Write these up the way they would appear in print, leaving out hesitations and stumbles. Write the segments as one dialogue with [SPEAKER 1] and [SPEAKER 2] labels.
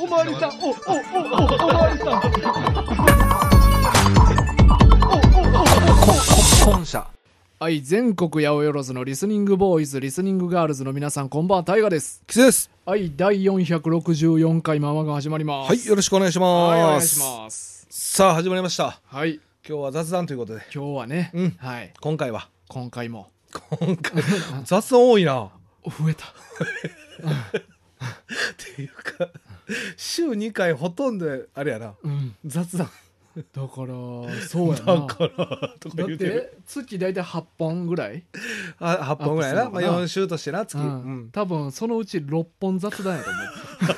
[SPEAKER 1] おまわりさん、おまわりさん。
[SPEAKER 2] 本社。
[SPEAKER 1] はい、全国八百万のリスニングボーイズ、リスニングガールズの皆さん、こんばんは、タイガです。
[SPEAKER 2] キスです。
[SPEAKER 1] はい、第464回ママが始まります。
[SPEAKER 2] はい、よろしくお願いします。
[SPEAKER 1] はい、お願いします。
[SPEAKER 2] さあ、始まりました。
[SPEAKER 1] はい。
[SPEAKER 2] 今日は雑談ということで。
[SPEAKER 1] 今日はね、はい。
[SPEAKER 2] 今回
[SPEAKER 1] も。
[SPEAKER 2] 雑談多いな。
[SPEAKER 1] 増えた。
[SPEAKER 2] っていうか、週2回ほとんどあれやな。雑談。
[SPEAKER 1] だからそうやな。
[SPEAKER 2] だからとか言うてる。
[SPEAKER 1] だって月大体8本ぐらい
[SPEAKER 2] 8本ぐらいな。まあ、4週としてな、月。
[SPEAKER 1] 多分そのうち6本雑談やと思う。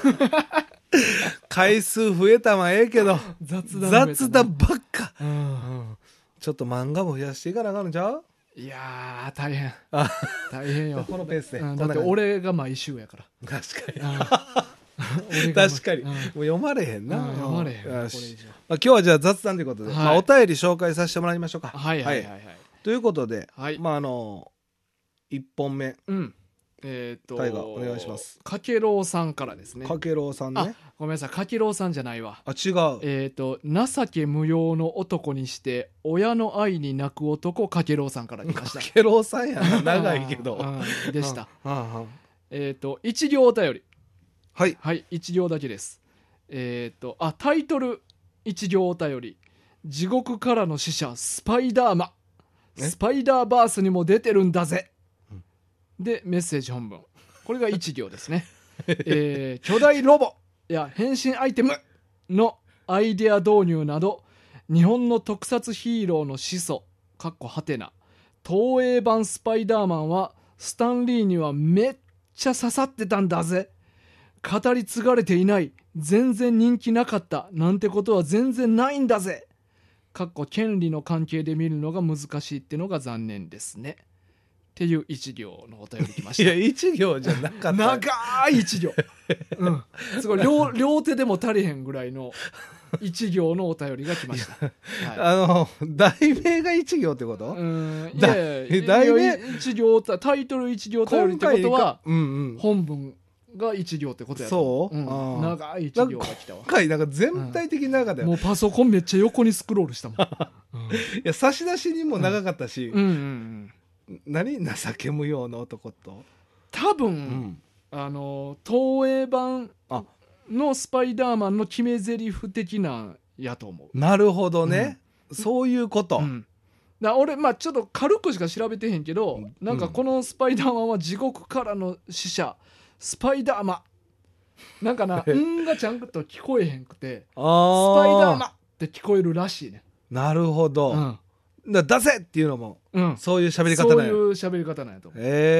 [SPEAKER 2] 回数増えたまええけど雑談ばっか。ちょっと漫画も増やしていかなあかんのちゃう？
[SPEAKER 1] いやー大変よ。
[SPEAKER 2] このペースで。
[SPEAKER 1] だって俺が毎週やから。
[SPEAKER 2] 確かに。確かに。もう読まれへんな。
[SPEAKER 1] 読まれへん。
[SPEAKER 2] 今日はじゃあ雑談ということで、お便り紹介させてもらいましょうか。
[SPEAKER 1] はい。
[SPEAKER 2] ということで、まあ1本目。大河お願いします。
[SPEAKER 1] かけろうさんからですね。
[SPEAKER 2] かけろうさんね。
[SPEAKER 1] ごめんなさい、かけろうさんじゃないわ。
[SPEAKER 2] 違う。
[SPEAKER 1] 情け無用の男にして親の愛に泣く男、かけろうさんから来ました。
[SPEAKER 2] かけろうさんやな、長いけど。
[SPEAKER 1] でした。一行お便り。
[SPEAKER 2] はい。
[SPEAKER 1] 一行だけです。タイトル一行お便り。地獄からの使者スパイダーマン。スパイダーバースにも出てるんだぜ。でメッセージ本文、これが一行ですね。巨大ロボや変身アイテムのアイデア導入など、日本の特撮ヒーローの始祖（はてな）東映版スパイダーマンはスタンリーにはめっちゃ刺さってたんだぜ。語り継がれていない、全然人気なかったなんてことは全然ないんだぜ。権利の関係で見るのが難しいってのが残念ですね。っていう一行のお便り来ました。
[SPEAKER 2] いや、一行じゃなかった。
[SPEAKER 1] 長い一行。すごい 両手でも足りへんぐらいの一行のお便りが来ました。
[SPEAKER 2] 題名が一行ってこと？
[SPEAKER 1] 題名一行、タイトル一行お便りってことは、本文が一行ってことやと。長い一行が来たわ。
[SPEAKER 2] 今回なんか全体的に長かったよ。
[SPEAKER 1] もうパソコンめっちゃ横にスクロールしたもん。
[SPEAKER 2] いや、差出にも長かったし。何？情け無用の男と
[SPEAKER 1] 多分、東映版のスパイダーマンの決め台詞的なんやと思う。
[SPEAKER 2] なるほどね、そういうこと、
[SPEAKER 1] 俺ちょっと軽くしか調べてへんけど、なんかこのスパイダーマンは地獄からの使者スパイダーマンなんかながちゃんと聞こえへんくてスパイダーマンって聞こえるらしいね。
[SPEAKER 2] なるほど、出せっていうのも、そういう喋り方なんや。
[SPEAKER 1] そういう喋り方なんやと思う。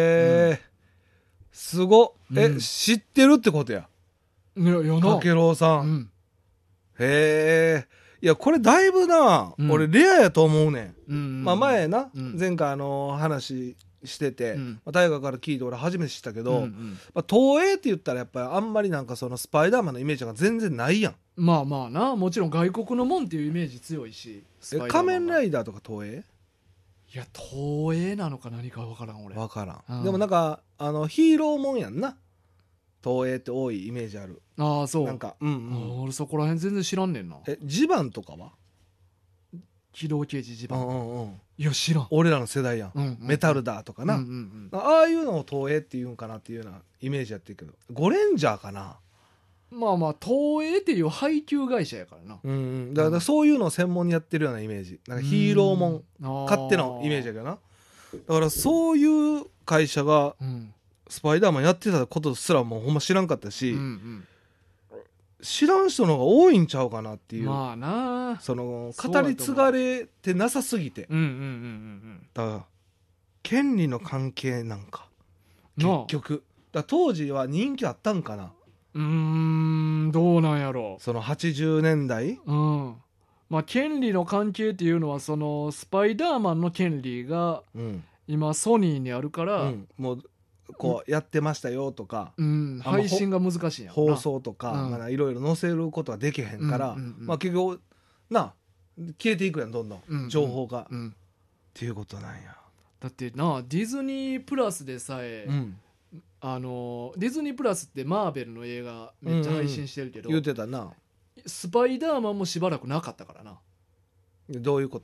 [SPEAKER 2] すごっ。知ってるってことや。
[SPEAKER 1] いや
[SPEAKER 2] かけろうさん。へえ。いや、これだいぶな、俺レアやと思うねん。まあ前な、前回話してて、大河から聞いて俺初めて知ったけど、東映って言ったらやっぱりあんまりなんかそのスパイダーマンのイメージが全然ないやん。
[SPEAKER 1] まあな、もちろん外国のもんっていうイメージ強いし。
[SPEAKER 2] 仮面ライダーとか東映？
[SPEAKER 1] いや、東映なのか何か分からん俺。
[SPEAKER 2] 分からん。でもなんかヒーローもんやんな。東映って多いイメージある。
[SPEAKER 1] ああ、そう。
[SPEAKER 2] なんか
[SPEAKER 1] 俺そこら辺全然知らんねんな。
[SPEAKER 2] ジバンとかは？
[SPEAKER 1] 機動刑事ジバン。いや知らん。
[SPEAKER 2] 俺らの世代やん。メタルダーとかな。ああいうのを東映って言うんかなっていうようなイメージやってるけど、ゴレンジャーかな。
[SPEAKER 1] まあ東映っていう配給会社やからな。
[SPEAKER 2] だからそういうのを専門にやってるようなイメージ。なんかヒーローもん勝手のイメージやけどな。だからそういう会社がスパイダーマンやってたことすらもうほんま知らんかったし、知らん人の方が多いんちゃうかなっていう。
[SPEAKER 1] まあな、
[SPEAKER 2] その語り継がれてなさすぎて。だから権利の関係なんか結局だ、当時は人気あったんかな。
[SPEAKER 1] どうなんやろ。
[SPEAKER 2] その80年代、
[SPEAKER 1] まあ権利の関係っていうのはそのスパイダーマンの権利が今ソニーにあるから、
[SPEAKER 2] もうこうやってましたよとか、
[SPEAKER 1] 配信が難しいんやろな。
[SPEAKER 2] 放送とかいろいろ載せることができへんから、まあ結局な消えていくやん、どんどん情報が、っていうことなんや。
[SPEAKER 1] だってな、ディズニープラスでさえ、 ディズニープラスってマーベルの映画めっちゃ配信してるけど、
[SPEAKER 2] 言うてたな。
[SPEAKER 1] スパイダーマンもしばらくなかったからな。
[SPEAKER 2] どういうこと？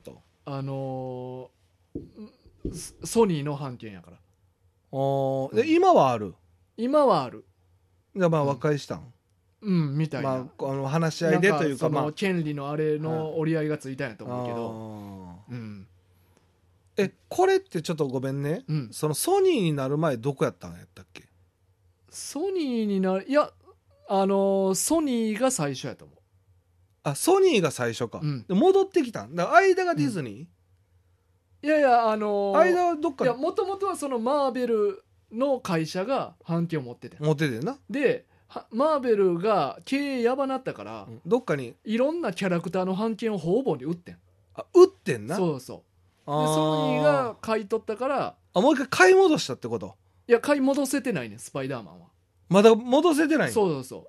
[SPEAKER 1] ソニーの版権やから。
[SPEAKER 2] で今はある。
[SPEAKER 1] 今はある。
[SPEAKER 2] じゃあまあ和解したん、
[SPEAKER 1] みたいな。
[SPEAKER 2] 話し合いでというか、
[SPEAKER 1] その権利のあれの折り合いがついたんやと思うけど、
[SPEAKER 2] これってちょっとごめんね、そのソニーになる前どこやったんやったっけ？
[SPEAKER 1] ソニーになる、いやソニーが最初やと思う。
[SPEAKER 2] ソニーが最初か、で戻ってきたんだから間がディズニ
[SPEAKER 1] ー、いやいや間
[SPEAKER 2] はどっか、
[SPEAKER 1] いやもともとはそのマーベルの会社が版権を持ってて
[SPEAKER 2] な。
[SPEAKER 1] でマーベルが経営やばなったから、
[SPEAKER 2] どっかに
[SPEAKER 1] いろんなキャラクターの版権を方々に売ってん。
[SPEAKER 2] 売ってんな。
[SPEAKER 1] そうそう。でソニーが買い取ったから、
[SPEAKER 2] もう一回買い戻したってこと？
[SPEAKER 1] いや買い戻せてないね、スパイダーマンは。
[SPEAKER 2] まだ戻せてないの？
[SPEAKER 1] そうそう。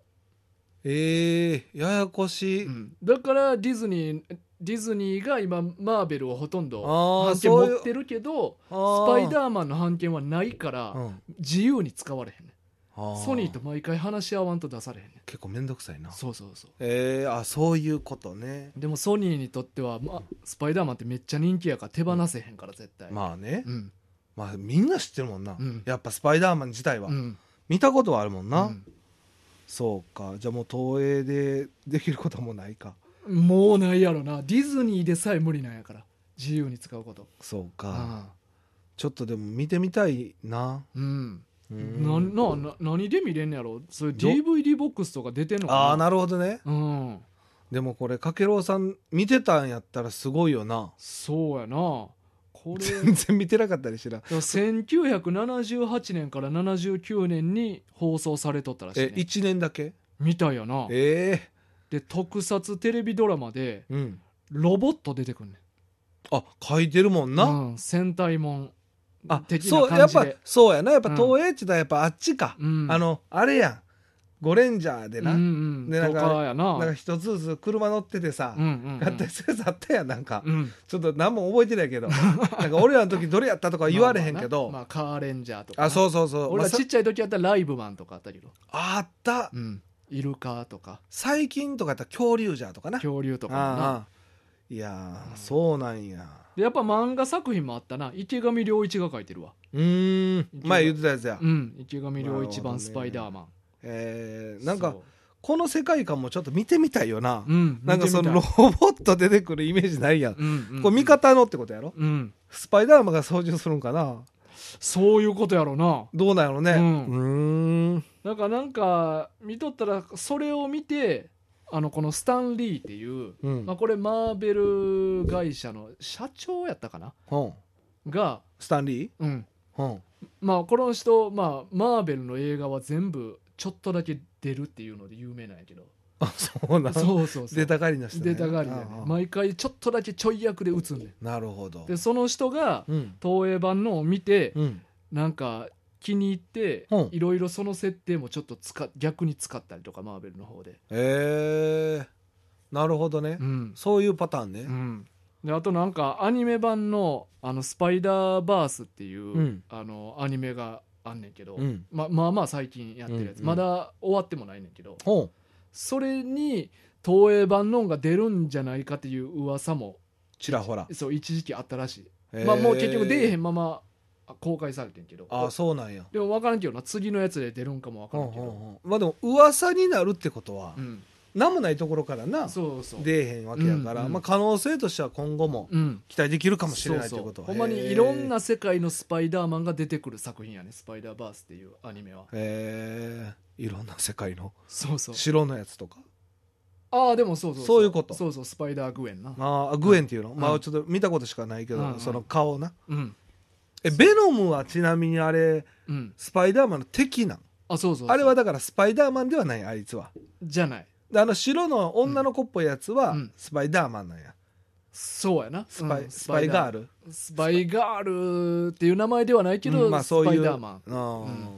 [SPEAKER 2] ややこしい、
[SPEAKER 1] だからディズニーが今マーベルをほとんど版権持ってるけど、スパイダーマンの版権はないから、自由に使われへんね。ソニーと毎回話し合わんと出されへんね。
[SPEAKER 2] 結構めんどくさいな。
[SPEAKER 1] そうそうそう。
[SPEAKER 2] そういうことね。
[SPEAKER 1] でもソニーにとっては、スパイダーマンってめっちゃ人気やから手放せへんから絶対。
[SPEAKER 2] まあね、まあみんな知ってるもんな、やっぱスパイダーマン自体は、見たことはあるもんな、そうか。じゃあもう東映でできることもないか。
[SPEAKER 1] もうないやろな。ディズニーでさえ無理なんやから、自由に使うこと。
[SPEAKER 2] そうか、ちょっとでも見てみたいな。
[SPEAKER 1] 何で見れんのやろ。それ DVD ボックスとか出てんのかな。
[SPEAKER 2] なるほどね。でもこれかけろうさん見てたんやったらすごいよな。
[SPEAKER 1] そうやな。これ
[SPEAKER 2] 全然見てなかったりしな。
[SPEAKER 1] 1978年から79年に放送されとったらしい、ね。
[SPEAKER 2] 1年だけ
[SPEAKER 1] みたいやな。で特撮テレビドラマで、ロボット出てくんねん。
[SPEAKER 2] 書いてるもんな、
[SPEAKER 1] 戦隊もん的な
[SPEAKER 2] そう
[SPEAKER 1] 感じで。
[SPEAKER 2] やっぱそうやな。やっぱ東映って言ったらやっぱあっちか、あれやん、ゴレンジャーでな、でなんか一つずつ車乗っててさ、合体するやつあったやん。なんか、ちょっと何も覚えてないけどなんか俺らの時どれやったとか言われへんけど、
[SPEAKER 1] カーレンジャーとか。
[SPEAKER 2] そうそうそう。
[SPEAKER 1] 俺らちっちゃい時やったらライブマンとかあったけど、
[SPEAKER 2] あった、
[SPEAKER 1] イルカとか。
[SPEAKER 2] 最近とかやったら恐竜じゃとかな。
[SPEAKER 1] 恐竜とかもな。
[SPEAKER 2] いやそうなんや。
[SPEAKER 1] でやっぱ漫画作品もあったな。池上良一が書いてるわ。
[SPEAKER 2] 前言ってたやつや。
[SPEAKER 1] 池上良一版スパイダーマン。
[SPEAKER 2] なんかこの世界観もちょっと見てみたいよな。なんかその
[SPEAKER 1] ロ
[SPEAKER 2] ボット出てくるイメージないやん。これ味方のってことやろ。スパイダーマンが操縦するんかな。
[SPEAKER 1] そういうことやろな。
[SPEAKER 2] どうなんやろね。
[SPEAKER 1] なんか見とったらそれを見て、このスタンリーっていう、これマーベル会社の社長やったかな、が
[SPEAKER 2] スタンリー、
[SPEAKER 1] この人、マーベルの映画は全部ちょっとだけ出るっていうので有名なんやけど。
[SPEAKER 2] そうなん。
[SPEAKER 1] そう
[SPEAKER 2] 出たがりな人ね。
[SPEAKER 1] 出たがりだね。毎回ちょっとだけちょい役で打つんねん。
[SPEAKER 2] なるほど。
[SPEAKER 1] でその人が東映版のを見て、なんか気に入って、いろいろその設定もちょっと逆に使ったりとか、マーベルの方で。
[SPEAKER 2] なるほどね、そういうパターンね。
[SPEAKER 1] であとなんかアニメ版のスパイダーバースっていう、アニメがあんねんけど、まあ最近やってるやつ、まだ終わってもないねんけど、それに東映版のが出るんじゃないかっていう噂も
[SPEAKER 2] ちらほら
[SPEAKER 1] 一時期あったらしい。もう結局出えへんまま公開されてんけど。
[SPEAKER 2] そうなんや。
[SPEAKER 1] でも分からんけどな、次のやつで出るんかも分からんけど、
[SPEAKER 2] でも噂になるってことは、何もないところからな、出えへんわけやから、可能性としては今後も期待できるかもしれないということは。
[SPEAKER 1] ほんまにいろんな世界のスパイダーマンが出てくる作品やね、スパイダーバースっていうアニメは。
[SPEAKER 2] いろんな世界の
[SPEAKER 1] そう
[SPEAKER 2] 白のやつとか。
[SPEAKER 1] でもそう
[SPEAKER 2] いうこと。
[SPEAKER 1] スパイダーグエンな。
[SPEAKER 2] グエンっていうの、ちょっと見たことしかないけど、その顔な。ベノムはちなみにあれ、スパイダーマンの敵なん。あれはだからスパイダーマンではない、あいつは。
[SPEAKER 1] じゃない。
[SPEAKER 2] 白の女の子っぽいやつはスパイダーマンなんや。
[SPEAKER 1] そうやな。
[SPEAKER 2] スパイガール。
[SPEAKER 1] スパイガールっていう名前ではないけど、スパイダーマン。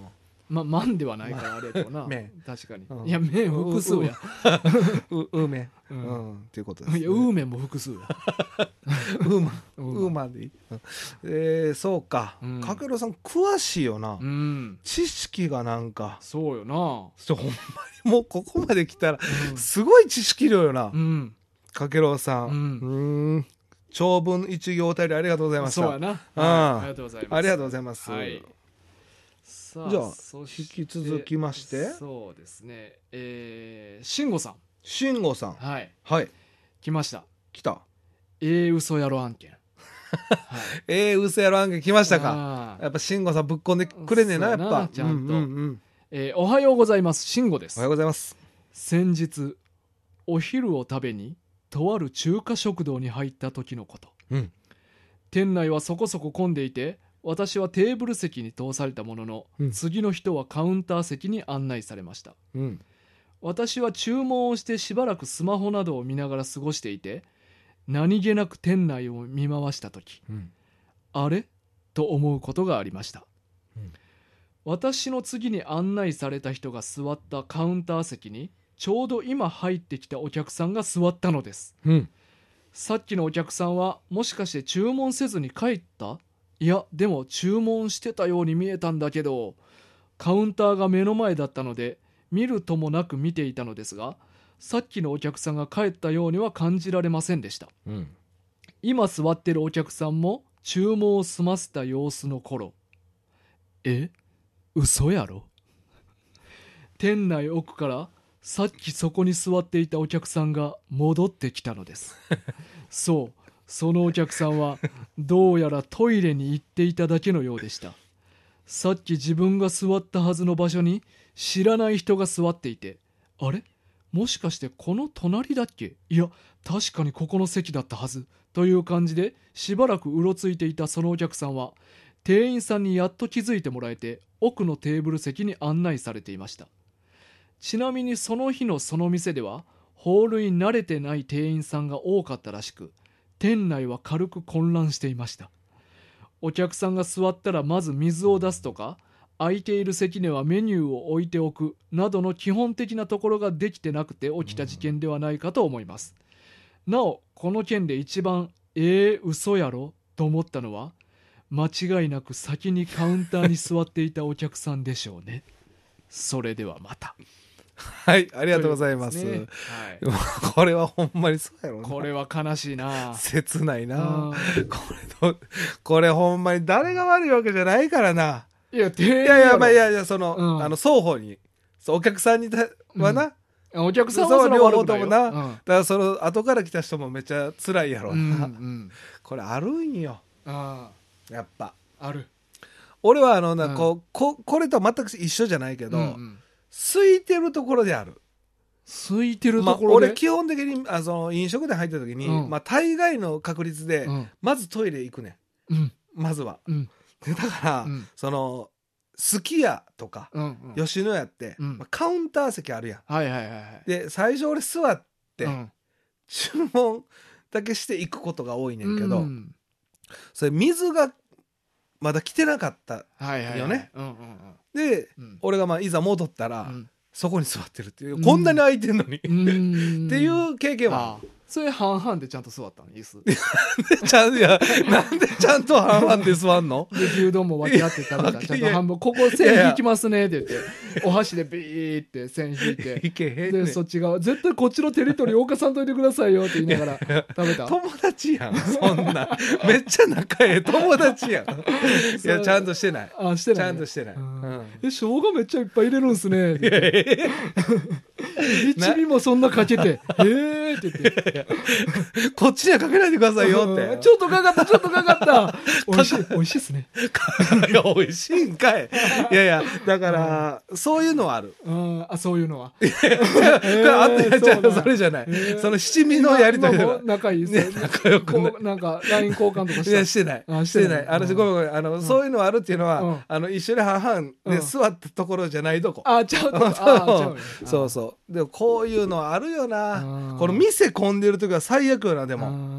[SPEAKER 1] 万ではないからあれやけどな
[SPEAKER 2] 麺
[SPEAKER 1] 確かに、
[SPEAKER 2] うん
[SPEAKER 1] いや麺複数や
[SPEAKER 2] うめっていうことですね。
[SPEAKER 1] いや麺も複数や
[SPEAKER 2] ウーマンでいい、そうか、かけろさん詳しいよな、知識がなんか
[SPEAKER 1] そうよな
[SPEAKER 2] ほんまにもうここまで来たらすごい知識量よな、かけろさん、長文一行お便りありがとうございました。
[SPEAKER 1] そうやな、ありがとうございます。
[SPEAKER 2] ありがとうございます、
[SPEAKER 1] さあ
[SPEAKER 2] じゃあ引き続きまして
[SPEAKER 1] そうですね慎吾さん
[SPEAKER 2] 慎吾さん
[SPEAKER 1] はい
[SPEAKER 2] 来ました。来た
[SPEAKER 1] 嘘やろ案件
[SPEAKER 2] 嘘やろ案件来ましたか。やっぱ慎吾さんぶっこんでくれねえな、やっぱ
[SPEAKER 1] ちゃんと、おはようございます、慎吾です。
[SPEAKER 2] おはようございます。
[SPEAKER 1] 先日お昼を食べにとある中華食堂に入った時のこと、店内はそこそこ混んでいて私はテーブル席に通されたものの、次の人はカウンター席に案内されました、私は注文をしてしばらくスマホなどを見ながら過ごしていて何気なく店内を見回した時、あれと思うことがありました、私の次に案内された人が座ったカウンター席にちょうど今入ってきたお客さんが座ったのです、さっきのお客さんはもしかして注文せずに帰った？いやでも注文してたように見えたんだけど、カウンターが目の前だったので見るともなく見ていたのですが、さっきのお客さんが帰ったようには感じられませんでした、今座ってるお客さんも注文を済ませた様子の頃、嘘やろ？店内奥からさっきそこに座っていたお客さんが戻ってきたのですそう、そのお客さんはどうやらトイレに行っていただけのようでした。さっき自分が座ったはずの場所に知らない人が座っていて、あれ？もしかしてこの隣だっけ？いや確かにここの席だったはずという感じでしばらくうろついていたそのお客さんは店員さんにやっと気づいてもらえて奥のテーブル席に案内されていました。ちなみにその日のその店ではホールに慣れてない店員さんが多かったらしく、店内は軽く混乱していました。お客さんが座ったらまず水を出すとか、空いている席にはメニューを置いておくなどの基本的なところができてなくて起きた事件ではないかと思います。なおこの件で一番嘘やろと思ったのは間違いなく先にカウンターに座っていたお客さんでしょうね。それではまた。
[SPEAKER 2] はい、ありがとうございます。これはほんまにそうやろな。
[SPEAKER 1] これは悲しいな。
[SPEAKER 2] 切ないな。これほんまに誰が悪いわけじゃないからな。いやその、双方に、お客さんにはな、
[SPEAKER 1] お客さんはその悪くないよ。
[SPEAKER 2] だからその後から来た人もめっちゃ辛いやろな。これあるんよ。やっぱ
[SPEAKER 1] ある。
[SPEAKER 2] 俺はこれとは全く一緒じゃないけど、空いてるところである。
[SPEAKER 1] 空いてるところで、
[SPEAKER 2] 俺基本的に飲食店入った時に、大概の確率で、まずトイレ行くねん。まずは。だから、そのすき家とか、吉野家って、カウンター席あるやん。で最初俺座って、注文だけして行くことが多いねんけど、それ水がまだ来てなかったよね。で、俺がいざ戻ったら、そこに座ってるっていう、こんなに空いてんのにっていう経験は。
[SPEAKER 1] それ半々でちゃんと座ったの椅子
[SPEAKER 2] なんでちゃんと半々で座んの？
[SPEAKER 1] で牛丼も分け合って食べた。ちゃんと半分ここ線引きますねって言ってお箸でビーって線引いてでそっち側絶対こっちのテリトリー動かさんといてくださいよって言いながら食べた。
[SPEAKER 2] 友達やんそんなめっちゃ仲ええ友達やん。いやちゃんとしてない。
[SPEAKER 1] してない。
[SPEAKER 2] ちゃんとしてない。
[SPEAKER 1] 生姜めっちゃいっぱい入れるんすね。一味もそんなかけてって言って
[SPEAKER 2] こっちにはかけないでくださいよって。
[SPEAKER 1] ちょっとかかった美味しいっすね。
[SPEAKER 2] いや美味しいんかい。いやだからそういうのはある。
[SPEAKER 1] そういうのは
[SPEAKER 2] それじゃない。その七味のやりとりでは
[SPEAKER 1] 仲いいですね。仲良くなんか LINE 交換とか
[SPEAKER 2] してない。してない。ごめんそういうのあるっていうのは一緒に半々で座ったところじゃないとこ。
[SPEAKER 1] ちゃうと。
[SPEAKER 2] そうそう。でもこういうのあるよな。この店混んでる時は最悪よな。でも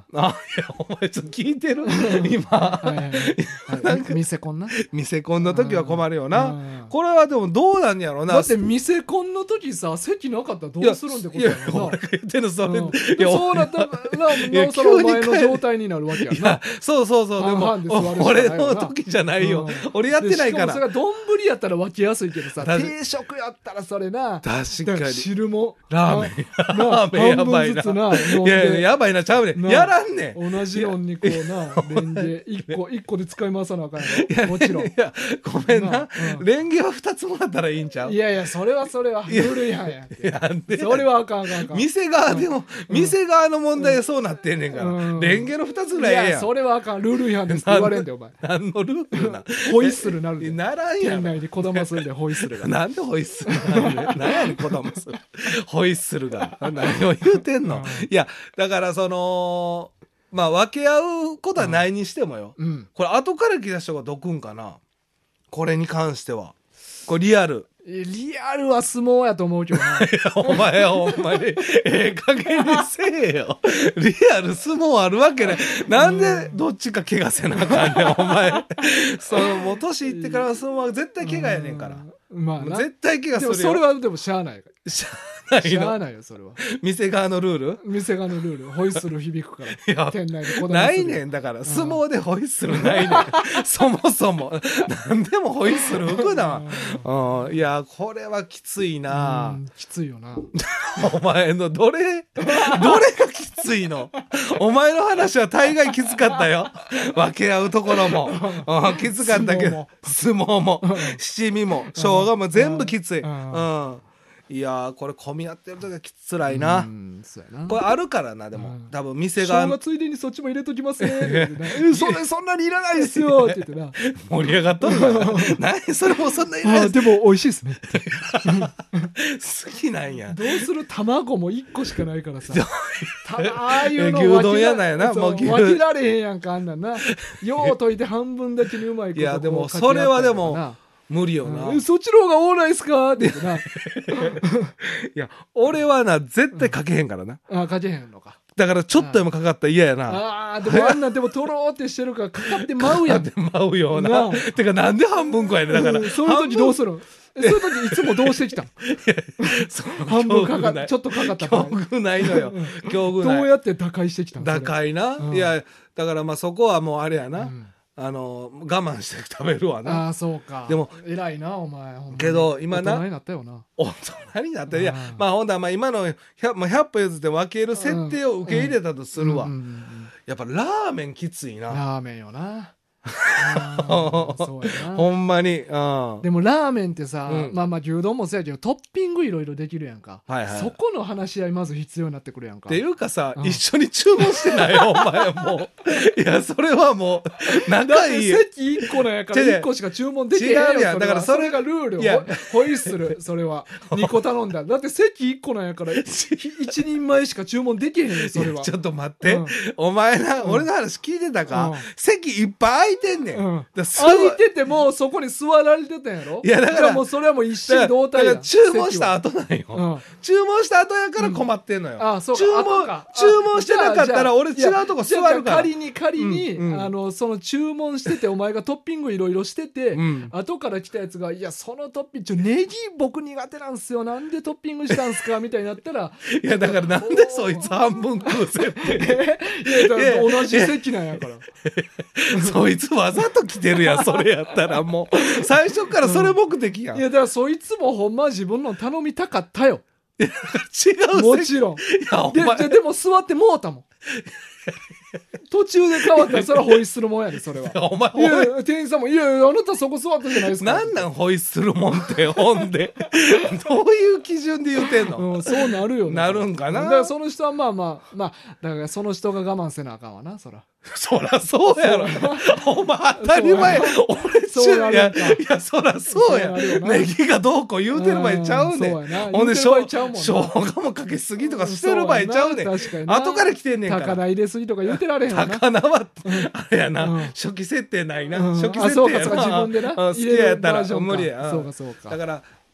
[SPEAKER 2] あ、いや、お前ちょっと聞いてる今。
[SPEAKER 1] はいはいはい、店コンな。
[SPEAKER 2] 店コンの時は困るよ
[SPEAKER 1] う
[SPEAKER 2] な。
[SPEAKER 1] ん
[SPEAKER 2] これはでもどうなんやろうな。
[SPEAKER 1] だって店コンの時さ、席なかったらどうするんってことや
[SPEAKER 2] いや、
[SPEAKER 1] もんな。
[SPEAKER 2] 俺が言ってるそれ。
[SPEAKER 1] うん
[SPEAKER 2] いや、
[SPEAKER 1] そうなったらなおさらお前の状態になるわけや
[SPEAKER 2] いや
[SPEAKER 1] な。
[SPEAKER 2] そうそうそう。でも
[SPEAKER 1] 半々で座るしかない
[SPEAKER 2] 俺
[SPEAKER 1] よな
[SPEAKER 2] の時じゃないよ。
[SPEAKER 1] うん
[SPEAKER 2] 俺やってないか。
[SPEAKER 1] でしからもそれが丼やったら分けやすいけどさ、
[SPEAKER 2] 確かに
[SPEAKER 1] 定食やったらそれな。
[SPEAKER 2] 確
[SPEAKER 1] だか
[SPEAKER 2] からに。
[SPEAKER 1] 汁も
[SPEAKER 2] ラーメン。
[SPEAKER 1] な
[SPEAKER 2] ラーメンやばいな。
[SPEAKER 1] 半分ずつな飲ん
[SPEAKER 2] いやいや、
[SPEAKER 1] で
[SPEAKER 2] やばいな、ちゃうねん。
[SPEAKER 1] な
[SPEAKER 2] やらんねん。
[SPEAKER 1] 同じのにこうなレンゲ一個で使い回さなあかんやろ。もちろん。
[SPEAKER 2] いや、ごめんな。
[SPEAKER 1] うん
[SPEAKER 2] レンゲは2つもらったらいいんちゃう？
[SPEAKER 1] いやいや、それはルール違反やって。
[SPEAKER 2] なんで
[SPEAKER 1] それはあかんあかんあかん。
[SPEAKER 2] 店側でも、店側の問題でそうなってんねんから。
[SPEAKER 1] うん
[SPEAKER 2] レンゲの2つぐらいええやん。
[SPEAKER 1] いや、それはあかん。ルール違反ですって言われんで、お前。
[SPEAKER 2] 何のルールな
[SPEAKER 1] ホイッスルなるで。
[SPEAKER 2] ならんやん。
[SPEAKER 1] 店内でこだまするで、ホイッスルが。
[SPEAKER 2] なんでホイッスルなんで何やねん、子供する。ホイッスルが。何を言うてんの？いや、だからまあ分け合うことはないにしてもよ。
[SPEAKER 1] うん。
[SPEAKER 2] これ後から来た人がどくんかな？これに関しては。これリアル。
[SPEAKER 1] リアルは相撲やと思うけどな。
[SPEAKER 2] お前ほんまに、加減にせえよ。リアル相撲あるわけない。なんでどっちか怪我せなあかんねん、お前。もう年いってからの相撲は絶対怪我やねんから。
[SPEAKER 1] まあな。
[SPEAKER 2] 絶対怪我するよ。
[SPEAKER 1] でもそれはでもしゃあない。
[SPEAKER 2] しゃあない
[SPEAKER 1] しゃあ
[SPEAKER 2] の。
[SPEAKER 1] ないよ、それは。
[SPEAKER 2] 店側のルール
[SPEAKER 1] 店側のルール、ホイッスル響くか
[SPEAKER 2] い
[SPEAKER 1] ら。
[SPEAKER 2] や
[SPEAKER 1] 店内でこだまする。
[SPEAKER 2] ないねん。だから、相撲でホイッスルないねん。そもそも。なんでもホイッスル吹くな。うん。いや、これはきついな。
[SPEAKER 1] きついよな。
[SPEAKER 2] お前のどれがきついの？お前の話は大概きつかったよ。分け合うところも。きつかったけど、相撲も、七味も、生姜も全部きつい。いやー、これ混み合ってる時はきつらいな。
[SPEAKER 1] そうやな。
[SPEAKER 2] これあるからな、でも。多分店
[SPEAKER 1] 生
[SPEAKER 2] 側
[SPEAKER 1] 姜ついでにそっちも入れときますね。そんなにいらないですよって言ってな。
[SPEAKER 2] 盛り上がっとるから。何それもそんないらない
[SPEAKER 1] でも美味しいですね。
[SPEAKER 2] 好きなんや。
[SPEAKER 1] どうする？卵も1個しかないからさ。ああいうの
[SPEAKER 2] 牛丼やなんやな。もう
[SPEAKER 1] 分けられへんやんか、あんなんな。よう溶いて半分だけにうまいこと。
[SPEAKER 2] いや、でもそれはでも無理よな。
[SPEAKER 1] そっちの方が多ないですかって言ってな。
[SPEAKER 2] いや、俺はな、絶対かけへんからな。
[SPEAKER 1] かけへんのか。
[SPEAKER 2] だからちょっとでもかかったら嫌やな。
[SPEAKER 1] ああ、でもあんなんでもとろーってしてるからかかってまうやん。
[SPEAKER 2] かかってまうような。てかなんで半分こやねん。だから。
[SPEAKER 1] そういう時どうするん？そういう時いつもどうしてきたん？半分かかっちょっとかかった
[SPEAKER 2] 境遇ないのよ。境遇ない。
[SPEAKER 1] どうやって打開してきたん？
[SPEAKER 2] 打開な。いや、だからまあそこはもうあれやな。我慢して食べるわな。
[SPEAKER 1] ああ、そうか。
[SPEAKER 2] でも
[SPEAKER 1] 偉いな、お前。
[SPEAKER 2] けど今な、
[SPEAKER 1] 大人になったよな。
[SPEAKER 2] 大人になった。いや、まあほんだまあ今の100歩譲って分ける設定を受け入れたとするわ。やっぱラーメンきついな。
[SPEAKER 1] ラーメンよな。そうやな。
[SPEAKER 2] ほんまに。
[SPEAKER 1] でもラーメンってさ、まあまあ牛丼もそうやけどトッピングいろいろできるやんか。そこの話し合いまず必要になってくるやんか。
[SPEAKER 2] っていうかさ、一緒に注文してないよ、お前もう。いや、それはもう、仲いいよ。
[SPEAKER 1] 席1個なんやから1個しか注文できへんよ。
[SPEAKER 2] 違うやん。だからそれ
[SPEAKER 1] がルール。ホイッスル、それは。2個頼んだ。だって席1個なんやから1人前しか注文できへんよ、それは。
[SPEAKER 2] ちょっと待って。お前な、俺の話聞いてたか？席いっぱい空いてんねん。
[SPEAKER 1] 空いててもそこに座られてたんやろ？
[SPEAKER 2] いやだから
[SPEAKER 1] もうそれはもう一心同体やん。
[SPEAKER 2] 注文した後なんよ。注文した後やから困ってんのよ。注文してなかったら俺違うとこ座るから。
[SPEAKER 1] 仮にその注文しててお前がトッピングいろいろしてて、後から来たやつがいやそのトッピングネギ僕苦手なんすよなんでトッピングしたんすかみたいになったら
[SPEAKER 2] いやだからなんでそいつ半分食うせって
[SPEAKER 1] いや同じ席なんやから
[SPEAKER 2] そいつわざと来てるやんそれやったらもう最初からそれ目的やん。
[SPEAKER 1] いやだからそいつもほんま自分の頼みたかったよ。
[SPEAKER 2] 違う
[SPEAKER 1] もちろん。でも座ってもうたもん。途中で変わったらそれはホイッスルもんやでそれは。
[SPEAKER 2] お前
[SPEAKER 1] いや店員さんもいやあなたそこ座ったじゃないですか。
[SPEAKER 2] なんホイッスルもんってほんでどういう基準で言うてんの？
[SPEAKER 1] そうなるよね。
[SPEAKER 2] なるんかな。
[SPEAKER 1] だからその人はまあだからその人が我慢せなあかんわなそら。
[SPEAKER 2] そらそうやろ。お前当たり前。俺いやそらそうや。ネギがどうこう言うてる場合ちゃうねん。ほんで生姜もかけすぎとかしてる場合ちゃうねん。後から来てんねんから。
[SPEAKER 1] 高菜入れすぎとか言うてられへんわな。
[SPEAKER 2] 高菜はあれやな初期設定ないな。初期設定やな。
[SPEAKER 1] 自分でな
[SPEAKER 2] 好きやったら無理や。
[SPEAKER 1] そうか。
[SPEAKER 2] だから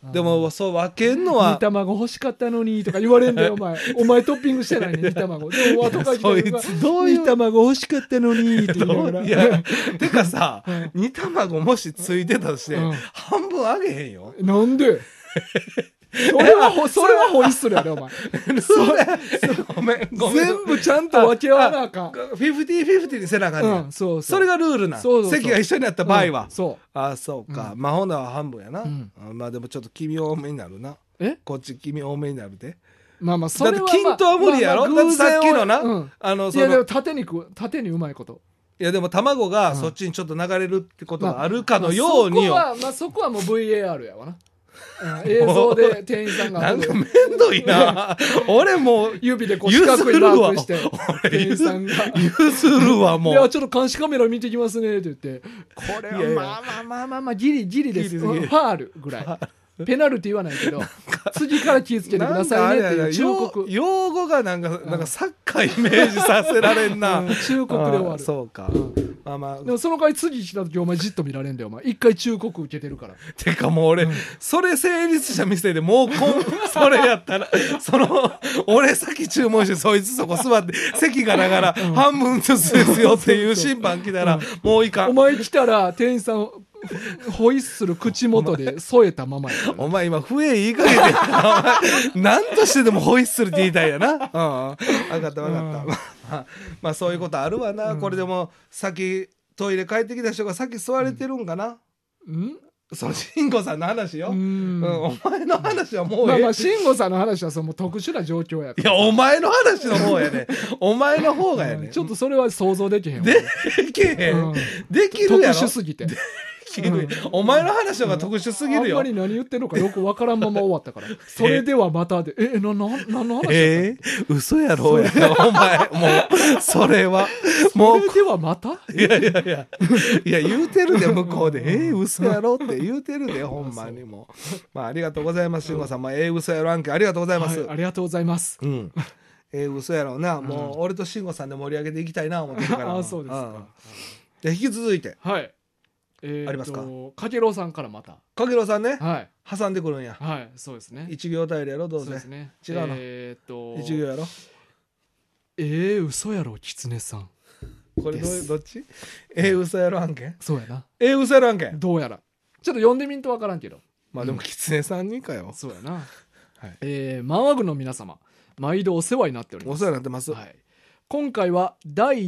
[SPEAKER 2] でもそう分けんのは
[SPEAKER 1] 煮卵欲しかったのにとか言われんだよお前トッピングしてないね煮卵でも後から来た人が煮卵欲しかったのにって言いながら
[SPEAKER 2] いやてかさ、煮卵もしついてたとして、半分あげへんよ。
[SPEAKER 1] なんでそれはホイッスルやでお前
[SPEAKER 2] ごめん
[SPEAKER 1] 全部ちゃんと分け合わなあかん。
[SPEAKER 2] 50-50にせなあかんねん、
[SPEAKER 1] そう
[SPEAKER 2] それがルールな。席が一緒になった場合は、そうか、まあほんなら半分やな、まあでもちょっと黄身多めになるな。こっち黄身多めになるで。
[SPEAKER 1] まあそれは
[SPEAKER 2] だって均等は無理やろ、だってさっきのな、
[SPEAKER 1] いやでも縦にうまいこと。
[SPEAKER 2] いやでも卵がそっちにちょっと流れるってことがあるかのようによ。
[SPEAKER 1] そこはもう VAR やわな。映像で店員さんが
[SPEAKER 2] なんかめんどいな俺もう
[SPEAKER 1] 指でこう四角いマークして店員さんが
[SPEAKER 2] 譲るわもう。
[SPEAKER 1] いやちょっと監視カメラ見てきますねって言って、これはまあギリです。ファールぐらい。ペナルティはないけど次から気をつけてくださいねっていう忠告。
[SPEAKER 2] 用語がなんかサッカーイメージさせられんな
[SPEAKER 1] 忠告で終わる。
[SPEAKER 2] そうか、まあ
[SPEAKER 1] でもその代わり次来た時お前じっと見られんだよお前。一回忠告受けてるから。
[SPEAKER 2] てかもう俺、それ成立した店でもうそれやったら俺先注文してそいつそこ座って席がながら半分ずつですよっていう審判来たらもういかん。
[SPEAKER 1] お前来たら店員さんホイッスル口元で添えたままや。
[SPEAKER 2] お前今笛言いかけて何としてでもホイッスルって言いたいやな。分かったまあそういうことあるわな、これでも先トイレ帰ってきた人が先座れてるんかな。その慎吾さんの話よ。お前の話はもう
[SPEAKER 1] まあ慎吾さんの話はその特殊な状況やから。
[SPEAKER 2] いやお前の話の方やねお前の方がやね、
[SPEAKER 1] ちょっとそれは想像できへん。
[SPEAKER 2] できへん、できるやろ。
[SPEAKER 1] 特殊すぎて
[SPEAKER 2] お前の話の方が特殊すぎるよ。
[SPEAKER 1] あんまり何言ってんのかよく分からんまま終わったからそれではまたで何の話
[SPEAKER 2] 嘘やろやお前もうそれはもう
[SPEAKER 1] それではまた
[SPEAKER 2] いや言うてるで向こうで嘘やろって言うてるでほんまにもまあありがとうございます慎吾さん、嘘やろ案件ありがとうございます、
[SPEAKER 1] ありがとうございます。
[SPEAKER 2] 嘘やろな、もう俺と慎吾さんで盛り上げていきたいな思ってるから
[SPEAKER 1] そうですか。
[SPEAKER 2] で引き続いて
[SPEAKER 1] あり
[SPEAKER 2] ますか。
[SPEAKER 1] かけろうさんからまた。
[SPEAKER 2] かけろうさんね、挟んでくるんや。
[SPEAKER 1] そうですね。
[SPEAKER 2] 一行頼りやろどうせ。
[SPEAKER 1] そうですね。
[SPEAKER 2] 違うの。一行やろ。
[SPEAKER 1] 嘘やろキツネさん。
[SPEAKER 2] これどっち？嘘やろ案件？
[SPEAKER 1] そうやな。
[SPEAKER 2] 嘘やろ案件。
[SPEAKER 1] どうやら。ちょっと読んでみんとわからんけど。
[SPEAKER 2] まあでもキツネさんにかよ。
[SPEAKER 1] そうやな。マンワグの皆様、毎度お世話になっております。
[SPEAKER 2] お世話になってます。
[SPEAKER 1] 今回は第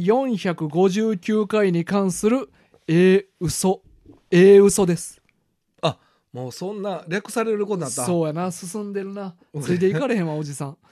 [SPEAKER 1] 459回に関する嘘です。
[SPEAKER 2] あ、もうそんな略されることになった。
[SPEAKER 1] そうやな、進んでるな。ついていかれへんわおじさん。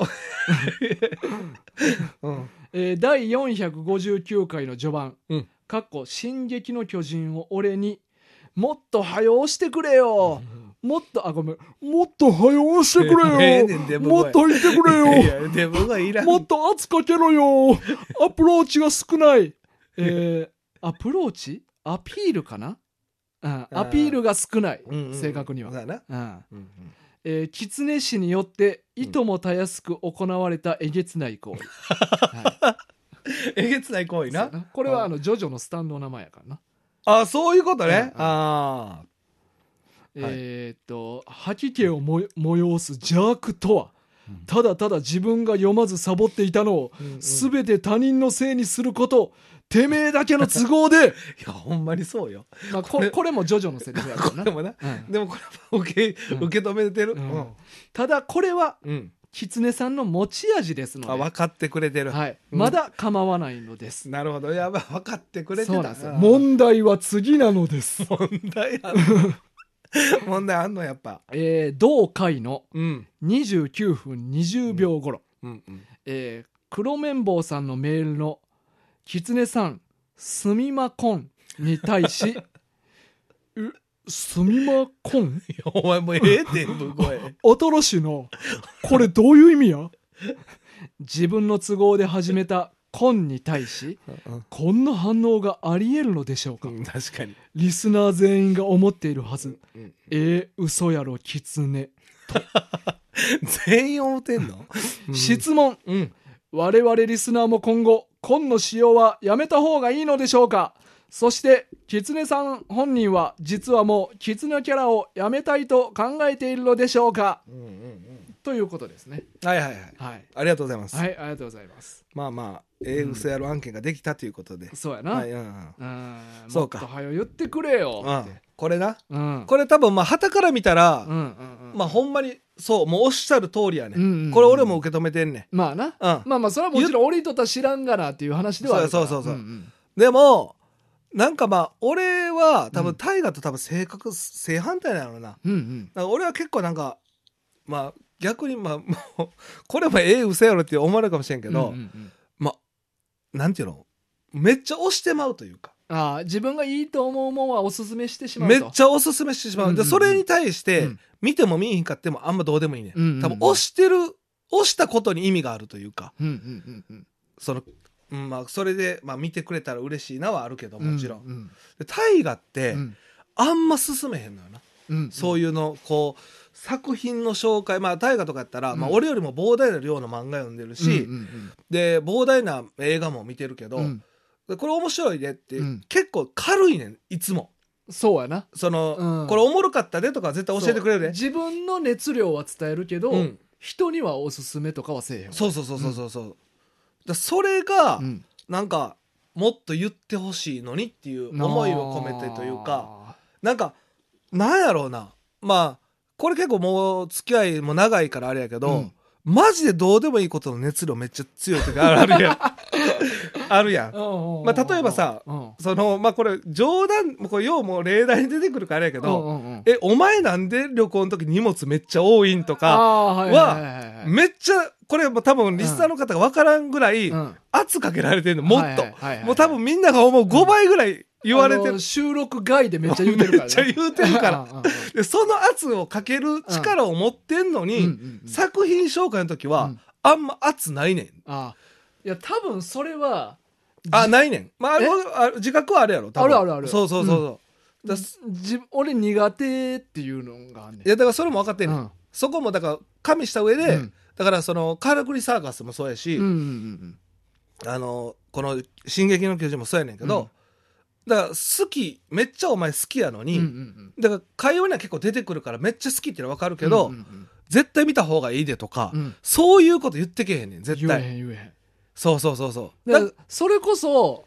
[SPEAKER 1] 第459回の序盤、進撃の巨人を俺にもっと早押してくれよ、もっと早押してくれよ、もっと言ってくれよ、もっと圧かけろよ、アプローチが少ない、アプローチアピールかな、アピールが少ない、正確には。狐氏によっていともたやすく行われたえげつない行為。
[SPEAKER 2] えげつない行為な。
[SPEAKER 1] これはジョジョのスタンドの名前やからな。
[SPEAKER 2] あ、そういうことね。
[SPEAKER 1] 吐き気を催す邪悪とは、ただただ自分が読まずサボっていたのを全て他人のせいにすること、てめえだけの都合で。い
[SPEAKER 2] やほんまにそうよ。
[SPEAKER 1] これもジョジョのセリフやからな。
[SPEAKER 2] でもこれは受け止めてる。
[SPEAKER 1] ただこれは狐さんの持ち味ですので、
[SPEAKER 2] 分かってくれてる。
[SPEAKER 1] まだ構わないのです。
[SPEAKER 2] なるほど。やばい、分かってくれてた。
[SPEAKER 1] 問題は次なのです。
[SPEAKER 2] 問題あんのやっぱ。
[SPEAKER 1] 同回の29分20秒頃、黒綿棒さんのメールの狐さんすみまこんに対しすみまこん
[SPEAKER 2] お前もうええって
[SPEAKER 1] 新しいな、これどういう意味や。自分の都合で始めたコンに対しこんな反応があり得るのでしょうか。
[SPEAKER 2] 確かに
[SPEAKER 1] リスナー全員が思っているはず。嘘やろ狐と
[SPEAKER 2] 全員思ってんの。
[SPEAKER 1] 質問、我々リスナーも今後コンの使用はやめた方がいいのでしょうか。そして狐さん本人は実はもう狐キャラをやめたいと考えているのでしょうか、ということですね。
[SPEAKER 2] はいはいはい、
[SPEAKER 1] はい、
[SPEAKER 2] ありがとうございます。
[SPEAKER 1] はい、ありがとうございます。
[SPEAKER 2] まあまあ嘘やろ案件ができたということで、
[SPEAKER 1] そうやな、
[SPEAKER 2] はい、
[SPEAKER 1] そうか、もっと早言ってくれよって、
[SPEAKER 2] これな、これ多分まあ旗から見たら、まあほんまにそうもうおっしゃる通りやね、これ俺も受け止めてんねん。
[SPEAKER 1] まあな、まあまあそれはもちろん俺にとっては知らんがなっていう話ではあるから。
[SPEAKER 2] そう、でもなんかまあ俺は多分大河と多分性格正反対なのな、なんか俺は結構なんかまあ逆にまあもうこれも嘘やろって思われるかもしれんけど、まあなんていうの、めっちゃ押してまうというか、
[SPEAKER 1] 自分がいいと思うもんはおすすめしてしまうと。
[SPEAKER 2] めっちゃおすすめしてしまう、でそれに対して、見ても見えへんかってもあんまどうでもいいね、多分押したことに意味があるというか、そのまあそれでまあ見てくれたら嬉しいなはあるけど、もちろん、で大河って、あんま進めへんのよな、そういうのこう作品の紹介、まあ大河とかやったら、まあ、俺よりも膨大な量の漫画読んでるし、で膨大な映画も見てるけど、これ面白いでって、結構軽いねんいつも。
[SPEAKER 1] そうやな、
[SPEAKER 2] その、これおもろかったでとか絶対教えてくれるで。
[SPEAKER 1] 自分の熱量は伝えるけど、人にはおすすめとかはせえへん。
[SPEAKER 2] そう、だそれが、なんかもっと言ってほしいのにっていう思いを込めてというか、なんかなんやろうな、まあこれ結構もう付き合いも長いからあれやけど、マジでどうでもいいことの熱量めっちゃ強い時あるやんあるやん。まあ例えばさ、そのまあこれ冗談、これようもう例題に出てくるからあれやけど、お前なんで旅行の時荷物めっちゃ多いんとかはめっちゃ、これも多分リスナーの方が分からんぐらい圧かけられてるの、もっともう多分みんなが思う5倍ぐらい言われてる、
[SPEAKER 1] 収録外でめっちゃ言うてるから、ね、
[SPEAKER 2] めっちゃ言うてるからでその圧をかける力を持ってんのに、作品紹介の時は、あんま圧ないねん。
[SPEAKER 1] いや多分それは
[SPEAKER 2] ないねん、まあ、自覚はあるやろ多分。
[SPEAKER 1] ある
[SPEAKER 2] そう、
[SPEAKER 1] 俺苦手っていうのがあんねん。
[SPEAKER 2] いやだからそれも分かってんねん、そこもだから加味した上で、だからそのカラクリサーカスもそうやし、この「進撃の巨人」もそうやねんけど、だから好き、めっちゃお前好きやのに、だから会話には結構出てくるからめっちゃ好きっていうのは分かるけど、絶対見た方がいいでとか、そういうこと言ってけへんねん絶対。言えへん。そうだから
[SPEAKER 1] それこそ、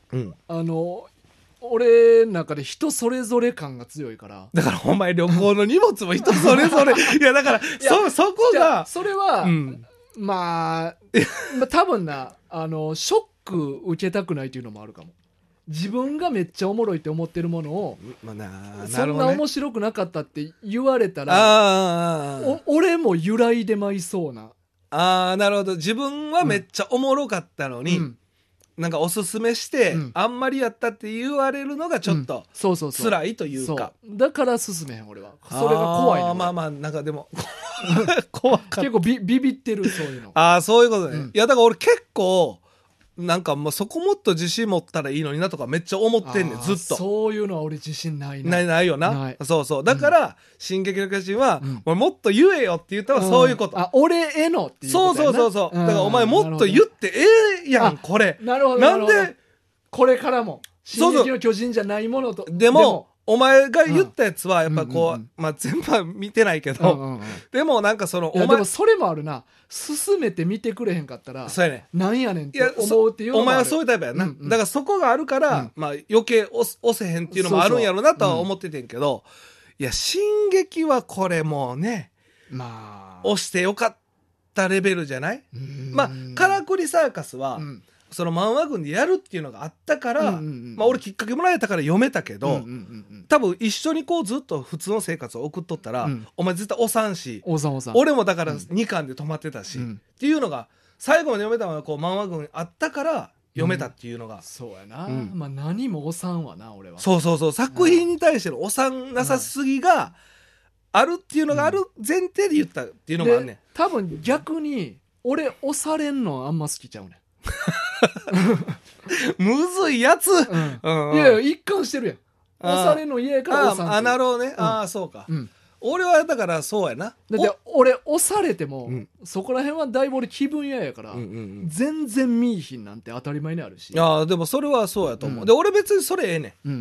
[SPEAKER 1] 俺の中で人それぞれ感が強いから。
[SPEAKER 2] だからお前旅行の荷物も人それぞれいやだからそこが
[SPEAKER 1] それは、まあ多分な、ショック受けたくないっていうのもあるかも。自分がめっちゃおもろいって思ってるものを、そんな面白くなかったって言われたら、俺も揺らいでまいそうな。
[SPEAKER 2] なるほど。自分はめっちゃおもろかったのに、なんかおすすめして、あんまりやったって言われるのがちょっと辛いというか、
[SPEAKER 1] だから進めへん俺は。それが怖いの。
[SPEAKER 2] まあなんかでも怖かった。
[SPEAKER 1] 結構ビビってる、そういうの。
[SPEAKER 2] そういうことね。いやだから俺結構なんかもうそこもっと自信持ったらいいのになとかめっちゃ思ってんねんずっと。
[SPEAKER 1] そういうのは俺自信ないな。
[SPEAKER 2] ないよな。そうだから「進撃の巨人」は俺もっと言えよって言ったらそういうこと。
[SPEAKER 1] 俺へのっていうことやな。
[SPEAKER 2] そうだからお前もっと言ってやんこれ。
[SPEAKER 1] なるほど。なんでこれからも進撃の巨人じゃないものと。
[SPEAKER 2] でもお前が言ったやつはやっぱこう、まあ全部は見てないけど、でもなんかその
[SPEAKER 1] でもそれもあるな。進めて見てくれへんかったら、
[SPEAKER 2] そうやね、
[SPEAKER 1] なんやねんって思うっていうのもある。
[SPEAKER 2] お前はそういうタイプやな、だからそこがあるから、まあ余計押せへんっていうのもあるんやろうなとは思っててんけど、いや進撃はこれもうね、まあ押してよかったレベルじゃない。まあカラクリサーカスは、その漫画軍でやるっていうのがあったから、まあ俺きっかけもらえたから読めたけど、多分一緒にこうずっと普通の生活を送っとったら、お前絶対おさんし、俺もだから2巻で止まってたし、っていうのが最後まで読めたのはこう漫画軍あったから読めたっていうのが、
[SPEAKER 1] そうやな、まあ何もおさんわな俺は。
[SPEAKER 2] そう作品に対してのおさんなさすぎがあるっていうのがある前提で言ったっていうのもあるねん。
[SPEAKER 1] 多分逆に俺押されんのあんま好きちゃうねん
[SPEAKER 2] むずいやつ、い
[SPEAKER 1] や一貫してるやん。押されんの嫌やから押さん。
[SPEAKER 2] なるほどね。そうか、俺はだからそうやな。
[SPEAKER 1] だって俺押されても、そこら辺はだいぶ俺気分嫌やから、全然見いひんなんて当たり前にあるし。
[SPEAKER 2] でもそれはそうやと思う、で俺別にそれええねん、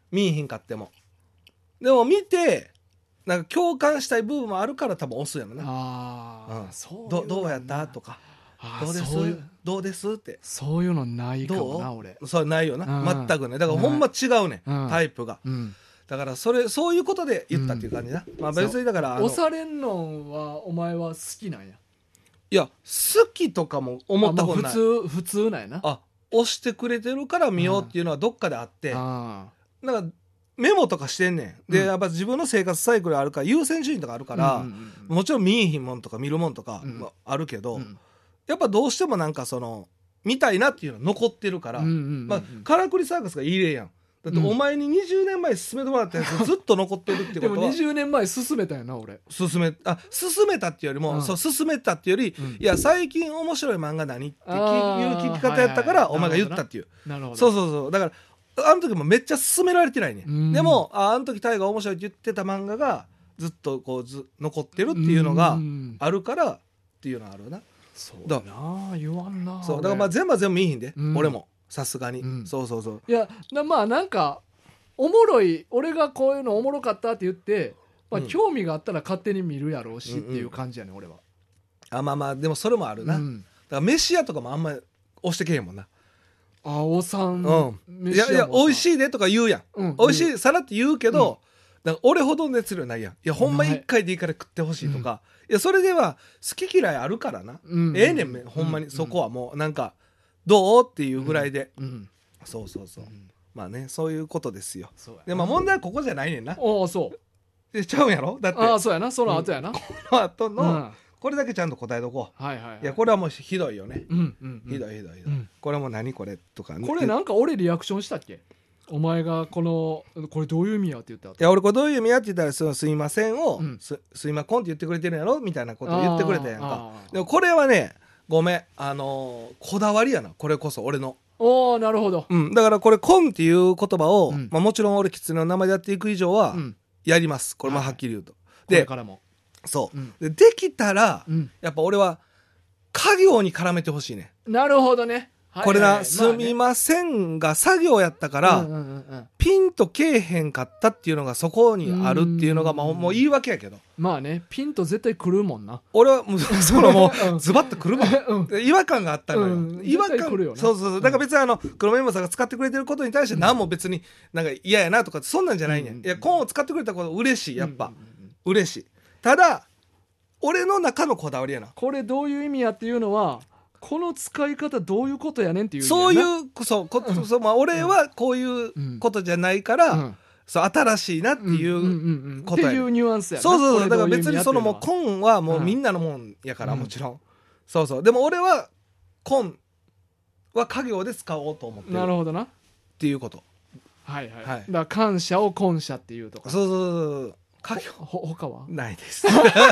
[SPEAKER 2] 見えへんかっても。でも見てなんか共感したい部分もあるから多分押すやろな。
[SPEAKER 1] そう
[SPEAKER 2] どうやったとか、どうですどうですって
[SPEAKER 1] そういうのないかもな俺。
[SPEAKER 2] それないよな、全くね。だからほんま違うね、タイプが、だからそういうことで言ったっていう感じな、まあ別にだから
[SPEAKER 1] 押されんのはお前は好きなんや。
[SPEAKER 2] いや好きとかも思ったことない。
[SPEAKER 1] 普通なんやな。
[SPEAKER 2] 押してくれてるから見ようっていうのはどっかであって、なんかメモとかしてんねん。でやっぱ自分の生活サイクルあるから優先順位とかあるから、もちろん見えひんもんとか見るもんとかあるけど、やっぱどうしてもなんかその見たいなっていうの残ってるから、まあカラクリサーカスがいい例やん。だってお前に20年前勧めてもらったやつずっと残ってるってことは
[SPEAKER 1] でも20年前勧めたよな俺。
[SPEAKER 2] 勧めたっていうよりも、そう勧めたっていうより、いや最近面白い漫画何っていう聞き方やったからお前が言ったっていう。
[SPEAKER 1] なるほど。
[SPEAKER 2] そうだからあの時もめっちゃ勧められてないね。でもあの時タイが面白いって言ってた漫画がずっとこう残ってるっていうのがあるからっていうのがあるな。
[SPEAKER 1] そうだな、言わんな。
[SPEAKER 2] そうだからまあ全部は全部見えへんで、俺もさすがに、そう
[SPEAKER 1] いやまあなんかおもろい、俺がこういうのおもろかったって言って、まあ、興味があったら勝手に見るやろうしっていう感じやね、俺は。
[SPEAKER 2] まあでもそれもあるな、だから飯屋とかもあんまり押してけへんもんな。
[SPEAKER 1] おさん、
[SPEAKER 2] いや美味しいでとか言うやん、美味しいさらって言うけど、だから俺ほど熱量ないやん。いやほんま1回でいいから食ってほしいとか、いやそれでは好き嫌いあるからな、ええねんほんまに、そこはもうなんかどうっていうぐらいで、そう、まあねそういうことですよ。でまあ問題はここじゃないねんな。
[SPEAKER 1] そう
[SPEAKER 2] でちゃうんやろだって。
[SPEAKER 1] そうやな、その後やな、
[SPEAKER 2] この後の、これだけちゃんと答えとこう。いやこれはもうひどいよね、ひどい、これも何これとかね。
[SPEAKER 1] これなんか俺リアクションしたっけ、お前がこれどういう意味やって言った。
[SPEAKER 2] いや俺これどういう意味やって言ったらすいませんを、すいまこんって言ってくれてるんやろみたいなことを言ってくれたやんか。でもこれはねごめんこだわりやな、これこそ俺の。
[SPEAKER 1] なるほど、
[SPEAKER 2] だからこれコンっていう言葉を、もちろん俺キツネの名前でやっていく以上は、やります。これもはっきり言うと、で
[SPEAKER 1] これからも
[SPEAKER 2] そう、できたら、やっぱ俺は家業に絡めてほしいね。
[SPEAKER 1] なるほどね。
[SPEAKER 2] これな、すみませんが作業やったから、ピンとけえへんかったっていうのがそこにあるっていうのが、もう言い訳やけど。
[SPEAKER 1] まあね、ピンと絶対来るもんな。
[SPEAKER 2] 俺はもうズバッと来るもん。違和感があったのよ。違和感。そう。だから別に黒メモさんが使ってくれてることに対して何も別になんか嫌やなとかそんなんじゃないねん。いや、コーンを使ってくれたこと嬉しい、やっぱ。嬉しい。ただ、俺の中のこだわりやな。
[SPEAKER 1] これどういう意味やっていうのは、この使い方どういうことやねんっていう。
[SPEAKER 2] そういうまあ俺はこういうことじゃないから、新しいなっていうことや。
[SPEAKER 1] っていうニュアンスやな。
[SPEAKER 2] そうだから別にそのもうコンはもうみんなのもんやから、もちろん。そうでも俺はコンは家業で使おうと思ってる。
[SPEAKER 1] なるほどな。
[SPEAKER 2] っていうこと。
[SPEAKER 1] はい。だから感謝をコン謝っていうとか。
[SPEAKER 2] そう家業
[SPEAKER 1] 他は
[SPEAKER 2] ないです。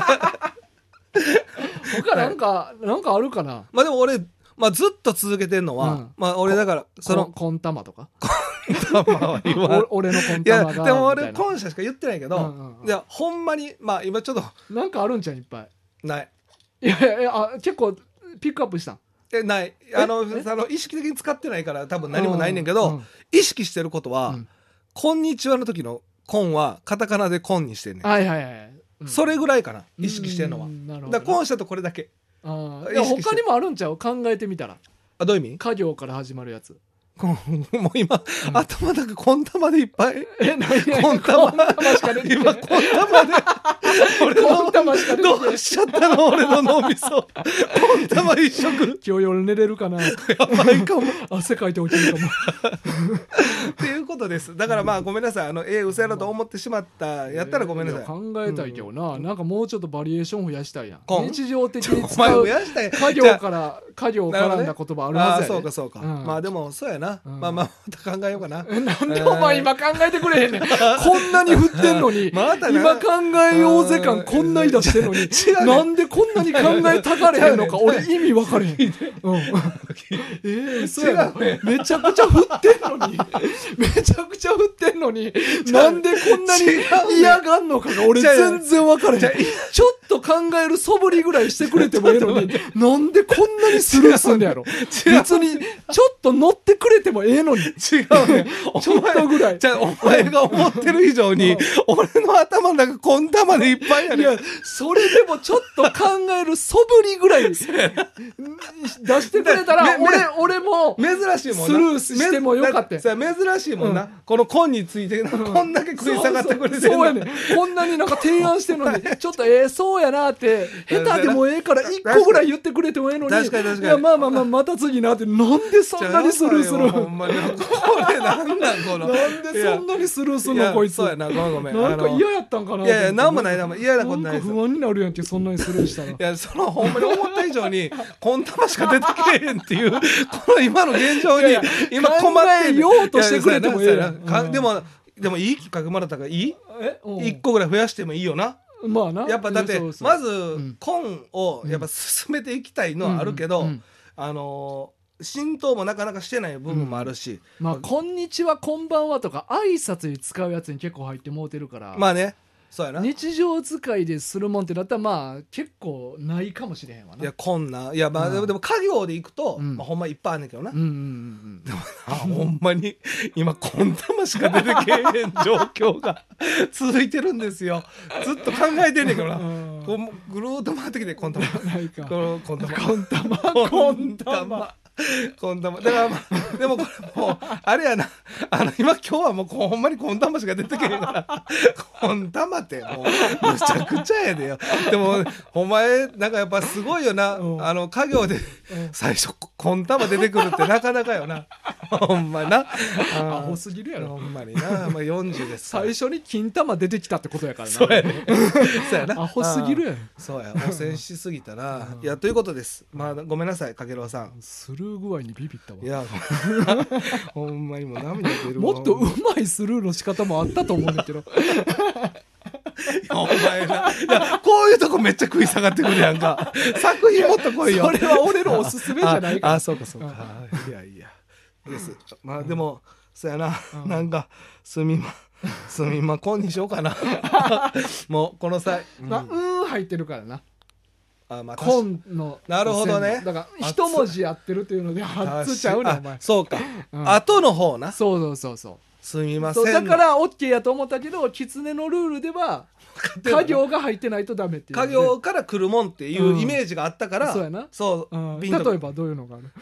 [SPEAKER 1] 他なんかあるかな。
[SPEAKER 2] まあでも俺、ずっと続けてんのは、俺だから
[SPEAKER 1] コンタマとか
[SPEAKER 2] 俺
[SPEAKER 1] のコンタマが。
[SPEAKER 2] いやでも俺コンシャしか言ってないけど、いやほんまに今ちょっと
[SPEAKER 1] なんかあるんじゃんいっぱい。
[SPEAKER 2] ない。
[SPEAKER 1] いや結構ピックアップしたん。
[SPEAKER 2] ない。意識的に使ってないから多分何もないねんけど、意識してることは、こんにちはの時のコンはカタカナでコンにしてんねん。
[SPEAKER 1] はい。
[SPEAKER 2] それぐらいかな、意識してんのは。だからコンしたとこれだけ。
[SPEAKER 1] 他にもあるんちゃう、考えてみたら。
[SPEAKER 2] どういう意味？
[SPEAKER 1] 家業から始まるやつ。
[SPEAKER 2] もう今、頭なんかコンタマでいっぱい。
[SPEAKER 1] コンタマしか出て
[SPEAKER 2] 今コンタマで
[SPEAKER 1] コンタマしか出て
[SPEAKER 2] どうしちゃったの俺の脳みそ。コンタマ一色。
[SPEAKER 1] 今日夜寝れるかな。や
[SPEAKER 2] ばいかも。
[SPEAKER 1] 汗かいて起きるかも。
[SPEAKER 2] っていうことです。だからごめんなさい、うせやなと思ってしまったやったらごめんなさい。
[SPEAKER 1] 考えたいけどな、なんかもうちょっとバリエーション増やしたいやん。日常的に使う家業絡んだ言葉あるはずやで。
[SPEAKER 2] そうか。まあでもそうやな。また考えようかな。
[SPEAKER 1] なんでお前今考えてくれへんねん。こんなに振ってんのに、今考えようぜ感こんなに出してんのに、なんでこんなに考えたがれへんのか俺意味分かれへん。そうやな。めちゃくちゃ振ってんのに、なんでこんなに嫌がんのかが俺全然分かれへん。ちょっと考える素振りぐらいしてくれてもいいのに、なんでこんなにスルーすんのやろ。別にちょっと乗ってくれれてもええのに。
[SPEAKER 2] 違うね。
[SPEAKER 1] ちょっとぐらい。
[SPEAKER 2] じゃあ、お前が思ってる以上に、俺の頭の中、こん玉でいっぱいやねん。
[SPEAKER 1] いや、それでもちょっと考える素振りぐらい出してくれたら、俺も、
[SPEAKER 2] 珍しいもんな。
[SPEAKER 1] スルーしてもよかった。
[SPEAKER 2] 珍しいもんな。このコンについて、こんだけ食い下がってくれてる。
[SPEAKER 1] そうやね。こんなになんか提案してるのに、ちょっとそうやなって、下手でもええから一個ぐらい言ってくれてもええのに、
[SPEAKER 2] 確かに。
[SPEAKER 1] いや、まあ、また次なって、なんでそんなにスルーする
[SPEAKER 2] ほんまに。これなんなんこの。
[SPEAKER 1] なんでそんなにスルーするのこいつ。
[SPEAKER 2] そうやな、ごめん。
[SPEAKER 1] なんか嫌やったんかな。
[SPEAKER 2] いや、なんもない、嫌なことないです。
[SPEAKER 1] なんか不安になるやんけ、そんなにスルーしたら。
[SPEAKER 2] いや、ほんまに思った以上に、こん玉しか出てけえへんっていう、この今の現状に、今困って
[SPEAKER 1] 考えようとしてくれてもええやん。
[SPEAKER 2] でもいいきっかけもらったからいい？1個ぐらい増やしてもいいよな。
[SPEAKER 1] まあな。
[SPEAKER 2] やっぱだって、まず、コンをやっぱ進めていきたいのはあるけど、浸透もなかなかしてない部分もあるし。
[SPEAKER 1] まあ、こんにちは、こんばんはとか、挨拶に使うやつに結構入ってもうてるから。
[SPEAKER 2] まあね。そうやな。
[SPEAKER 1] 日常使いでするもんってなったら、まあ、結構ないかもしれへんわな。
[SPEAKER 2] いや、こんな。いや、まあ、でも家業で行くと、まあ、ほんまいっぱいあんねんけどな。でもほんまに、今、こん玉しか出てけえへん状況が続いてるんですよ。ずっと考えてんねんけどな。ぐるーっと回ってきて、こん玉。こん玉。だからまあ、でもこれもう、あれやな、今日はもうほんまにこん玉しか出てけへんから、こん玉ってもう、むちゃくちゃやでよ。でも、お前、なんかやっぱすごいよな、家業で最初、こん玉出てくるってなかなかよな。ほんまな。
[SPEAKER 1] アホすぎるやろ。
[SPEAKER 2] ほんまにな。まあ40です。
[SPEAKER 1] 最初に金玉出てきたってことやからな。
[SPEAKER 2] そうやね。そうやな。
[SPEAKER 1] アホすぎるやん。
[SPEAKER 2] そうや、汚染しすぎたな。いや、ということです。まあ、ごめんなさい、かけろうさん。
[SPEAKER 1] スルー具合にビビったわ。
[SPEAKER 2] いや、ほんまにもう涙出る
[SPEAKER 1] わ。もっとうまいスルーの仕方もあったと思うんだけど。
[SPEAKER 2] お前な。いや、こういうとこめっちゃ食い下がってくるやんか。作品もっと来いよ。
[SPEAKER 1] それは俺のおすすめじゃないから。
[SPEAKER 2] そうか。いや。です。まあでも、そうやな。なんか、すみま、こんにしようかな。もう、この際。
[SPEAKER 1] 入ってるからな。
[SPEAKER 2] まあ、
[SPEAKER 1] コンの。
[SPEAKER 2] なるほどね。
[SPEAKER 1] だから、一文字やってるっていうので、初ちゃうねん、お前。
[SPEAKER 2] そうか。後の方な。
[SPEAKER 1] そう。
[SPEAKER 2] すみません。
[SPEAKER 1] だから OK やと思ったけど、狐のルールでは家業が入ってないとダメっていう。
[SPEAKER 2] 家業から来るもんっていうイメージがあったから。
[SPEAKER 1] そうやな。
[SPEAKER 2] そう。
[SPEAKER 1] 例えばどういうのがある？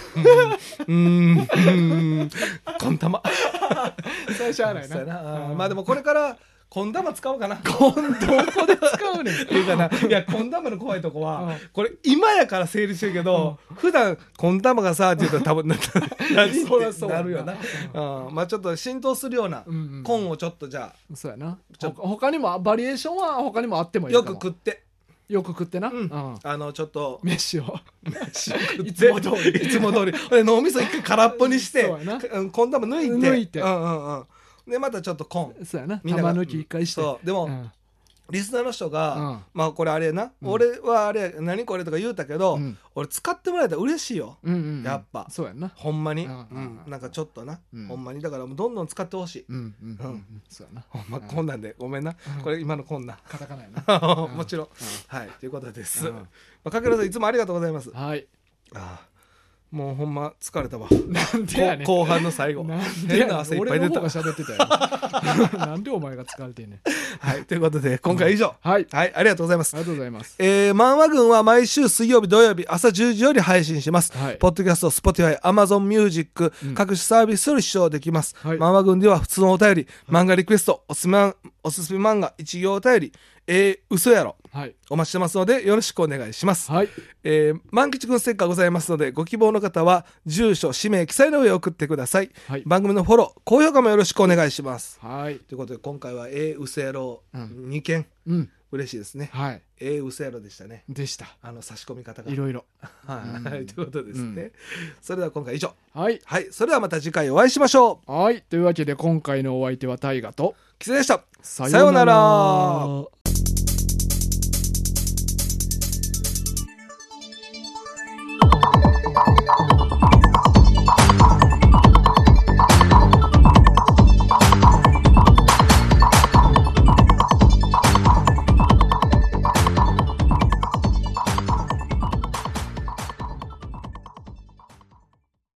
[SPEAKER 2] こん玉。
[SPEAKER 1] 最初はないな。
[SPEAKER 2] まあでもこれからこん玉使おうかな。
[SPEAKER 1] どこで使うねん。
[SPEAKER 2] っていうかな。いや、こん玉の怖いとこは、これ今やから成立してるけど、普段こん玉がさって言ったら多分何ってなるよな。まあちょっと浸透するようなコンをちょっとじゃあ。
[SPEAKER 1] そうやな。他にもバリエーションは他にもあってもいいかも。
[SPEAKER 2] よく食ってな。ちょっと
[SPEAKER 1] 飯を
[SPEAKER 2] 食って。いつも通り。脳みそ一回空っぽにして、こん玉抜いて。でまたちょっとコン。
[SPEAKER 1] そうやな。玉抜き一回して。
[SPEAKER 2] そう。でも、リスナーの人が、まあこれあれな、俺はあれ何これとか言うたけど、俺使ってもらえたら嬉しいよ。やっぱ。
[SPEAKER 1] そうやな。
[SPEAKER 2] ほんまに。なんかちょっとな。ほんまに。だからどんどん使ってほしい。
[SPEAKER 1] そうやな。
[SPEAKER 2] ほんまこんなんでごめんな。これ今のこんな。
[SPEAKER 1] カタカナやな。
[SPEAKER 2] もちろん。はい。ということです。かけろさんいつもありがとうございます。
[SPEAKER 1] はい。
[SPEAKER 2] もうほんま疲れたわ。
[SPEAKER 1] なんでやねん。
[SPEAKER 2] 後半の最後。変な汗いっぱい出た。
[SPEAKER 1] 俺の方が喋ってたよ。なんでお前が疲れてんねん。
[SPEAKER 2] はい。ということで、今回以上。
[SPEAKER 1] はい。
[SPEAKER 2] ありがとうございます。
[SPEAKER 1] ありがとうございます。
[SPEAKER 2] 漫画軍は毎週水曜日、土曜日、朝10時より配信します。ポッドキャスト、Spotify、Amazon Music、各種サービスより視聴できます。漫画軍では普通のお便り、漫画リクエスト、おすすめ漫画、一行お便り、嘘やろ。お待ちしてますのでよろしくお願いします。万吉くんステッカーございますのでご希望の方は住所氏名記載の上送ってください。番組のフォロー高評価もよろしくお願いします。ということで今回は嘘やろ2件嬉しいですね。嘘やろでしたね。
[SPEAKER 1] でした。
[SPEAKER 2] 差し込み方が
[SPEAKER 1] いろいろ
[SPEAKER 2] ということですね。それでは今回以上。それではまた次回お会いしましょ
[SPEAKER 1] う。というわけで今回のお相手は大河と
[SPEAKER 2] キセでした。さようなら。